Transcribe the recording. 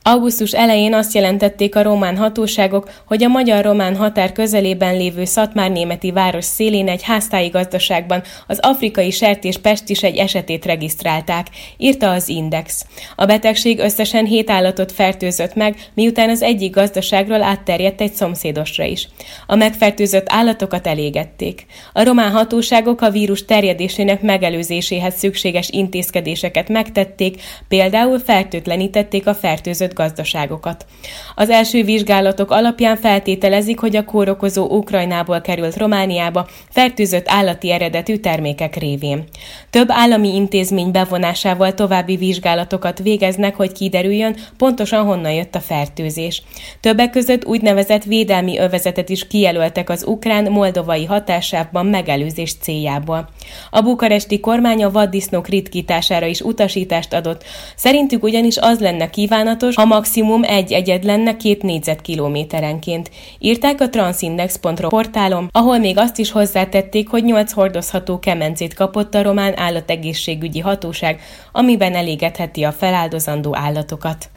Augusztus elején azt jelentették a román hatóságok, hogy a magyar-román határ közelében lévő szatmárnémeti város szélén egy háztáji gazdaságban az afrikai sertéspestis egy esetét regisztrálták, írta az Index. A betegség összesen 7 állatot fertőzött meg, miután az egyik gazdaságról átterjedt egy szomszédosra is. A megfertőzött állatokat elégették. A román hatóságok a vírus terjedésének megelőzéséhez szükséges intézkedéseket megtették, például fertőtlenítették a fertőzött gazdaságokat. Az első vizsgálatok alapján feltételezik, hogy a kórokozó Ukrajnából került Romániába fertőzött állati eredetű termékek révén. Több állami intézmény bevonásával további vizsgálatokat végeznek, hogy kiderüljön, pontosan honnan jött a fertőzés. Többek között úgynevezett védelmi övezetet is kijelöltek az ukrán-moldovai határsávban megelőzés céljából. A bukaresti kormány a vaddisznók ritkítására is utasítást adott, szerintük ugyanis az lenne kívánatos, ha maximum egy egyed lenne 2 négyzetkilométerenként. Írták a transindex.ro portálon, ahol még azt is hozzátették, hogy 8 hordozható kemencét kapott a román állategészségügyi hatóság, amiben elégetheti a feláldozandó állatokat.